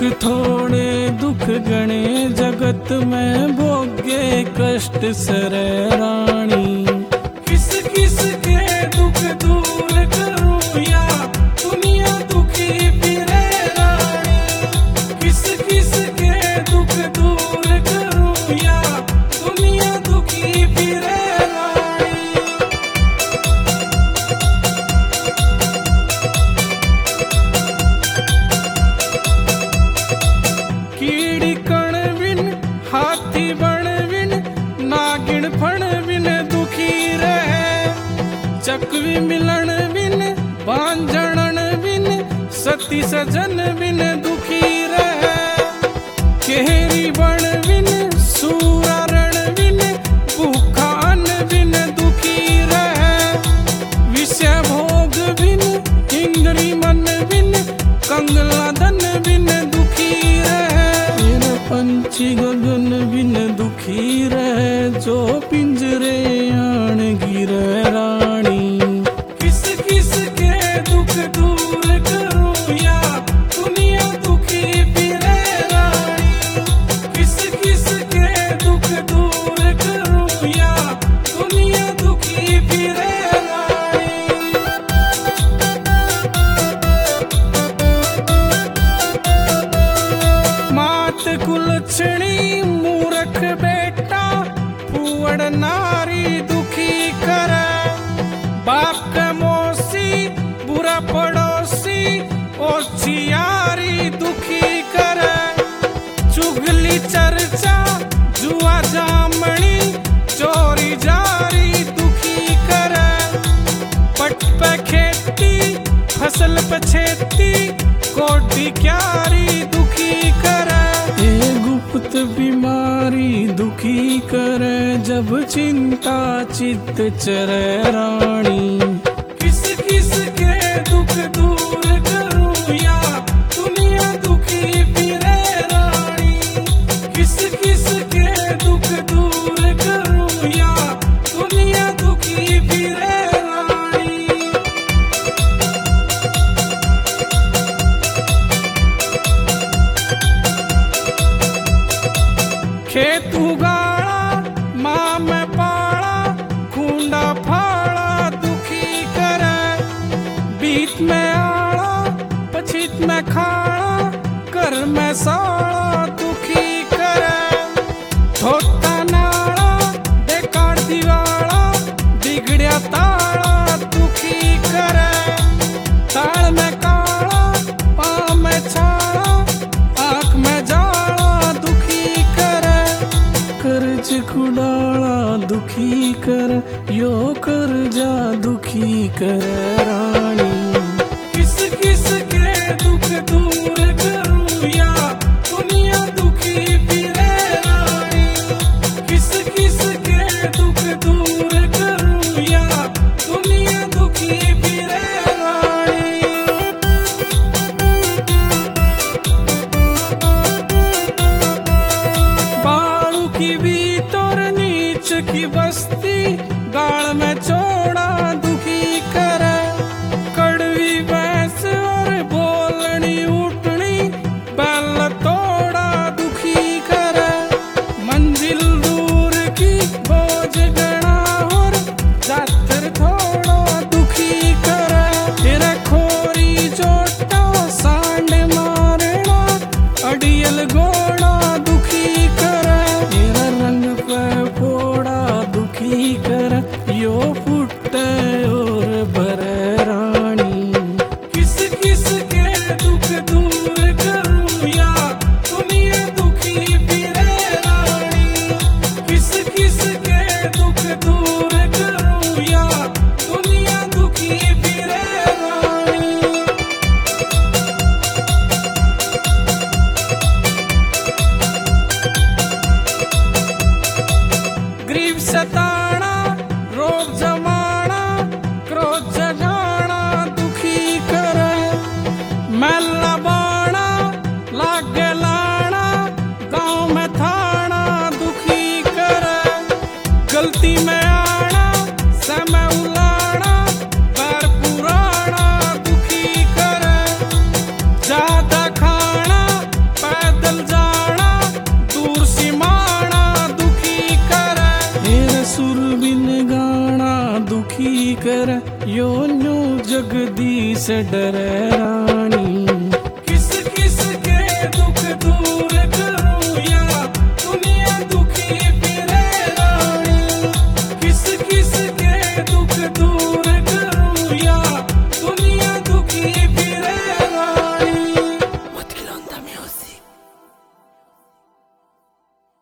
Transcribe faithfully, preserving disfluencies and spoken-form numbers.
थोड़े दुख गणे जगत में भोगे कष्ट सरे रानी। किस किस के दुख दूर करूं या दुनिया दुखी फिरे रानी। किस किस के दुख दूर करूं या दुनिया दुखी फिरे रानी। कीड़ी कण बिन हाथी बण बिन नागिन फण बिन दुखी रहे। चकवी मिलन बिन बांझणन बिन सती सजन बिन दुखी रहे। केहरी बण बिन सूरा रण बिन भूखा अन्न बिन दुखी रहे। विषय भोग बिन इंद्री मन बिन कंगला धन बिन दुखी रहे। पंछी गगन बिन दुखी रहे जो पिंजरे आन गिरे रानी। किस किस के दुख दूर करूं या दुनिया दुखी फिरे रानी। किस किस के दुख दूर करूं या दुनिया दुखी फिरे रानी। मात कुलछणी मूर्ख बेटा फूवड़ नारी दुखी करे। बाप का मौसी बुरा पड़ोसी ओछियारी दुखी करे। चुगली चर्चा जुआ जामणी चोरी जारी दुखी करे। पट पे खेती फसल पे खेती कोटी क्यारी दुखी करे। ये गुप्त बीमारी दुखी करे जब चिंता चित्त चरे रानी। किस किस के दुख दूर करूं या दुनिया दुखी फिरे रानी। किस किस के दुख दूर करूं या दुनिया दुखी फिरे रानी। खेत उगाड़ा माँ में पाड़ा खूंडा फाड़ा दुखी करे। बीत में आड़ा पछीत में खाड़ा कर में साड़ा दुखी करे। धोता नाड़ा बेकार दिवाड़ा बिगड़िया ताड़ा दुखी करे। ताड़ में काड़ा पाँव में छाड़ा आँख में जाड़ा दुखी करे। कर्ज कुडाला दुखी कर यो कर्जा दुखी कर रानी। किस किस के दुख दूर करूं या दुनिया दुखी फिरे रानी। किस किस के दुख दूर करूं या दुनिया दुखी फिरे रानी। बालू की भीतर नीच की बस्ती गाल में चौड़ा दुखी करे। कड़वी भैंस और बोलनी उठनी बैल तोड़ा दुखी करे। मंजिल दूर की बोझ गणा और जातर थोड़ा दुखी करे। तेरा खोरी चोटा सांड मारना अड़ियल घोड़ा दुखी करे। तेरा रंग पे फोड़ा दुखी कर यो फुटे और भरे रानी। किस किस के दुख दूर करूं या दुनिया दुखी फिरे रानी। किस किस के दुख दूर करूं या दुनिया दुखी फिरे रानी। गरीब सताना रोग जमाना क्रोध जगाना दुखी करे। मैला बाणा लागे लाना गाँव में थाना दुखी करे। गलती में आना समय उलाना पैर पुराना दुखी करे। ज्यादा खाना किस डरे रानी।